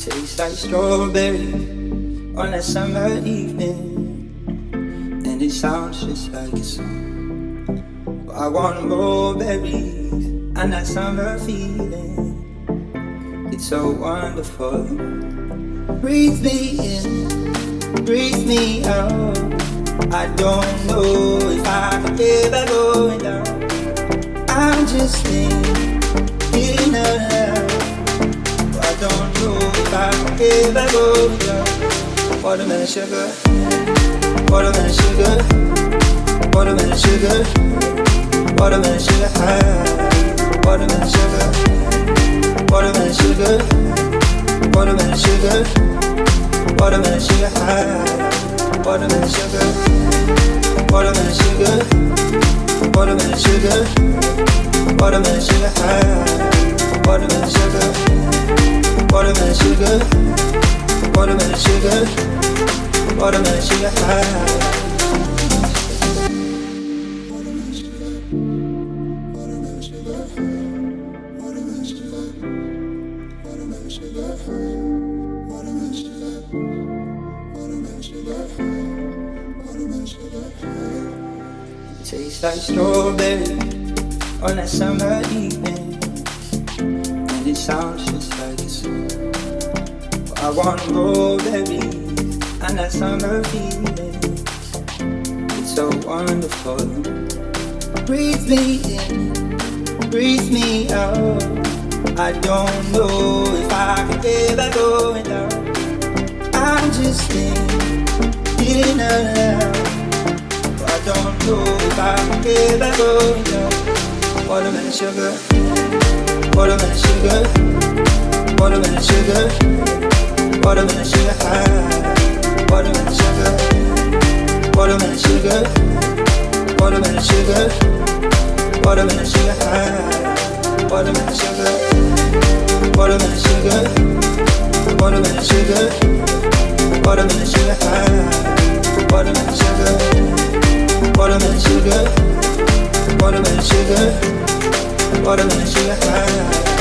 Tastes like strawberries on that summer evening, and it sounds just like a song. I want more berries and that summer feeling. It's so wonderful. Breathe me in, breathe me out. I don't know if I can ever go down. I'm just thinking aloud. I don't know if I can ever go down. Watermelon sugar, watermelon sugar, watermelon sugar, watermelon sugar high. Watermelon sugar, watermelon sugar, watermelon sugar, watermelon sugar high. Watermelon sugar, watermelon sugar, watermelon sugar, watermelon sugar high. Watermelon sugar, watermelon sugar, watermelon sugar, watermelon sugar high. Tastes like strawberry on that summer evening, and it sounds just like a song. I want more berries and that summer feeling. It's so wonderful. Breathe me in, breathe me out. I don't know if I can ever go down. I'm just thinking aloud. I don't know if I can ever go down. Watermelon sugar, watermelon sugar, watermelon sugar, watermelon sugar high. Watermelon sugar, watermelon sugar, watermelon sugar, watermelon sugar high. Watermelon sugar, watermelon sugar, watermelon sugar, watermelon sugar high. Watermelon sugar, watermelon sugar, watermelon sugar, watermelon sugar high.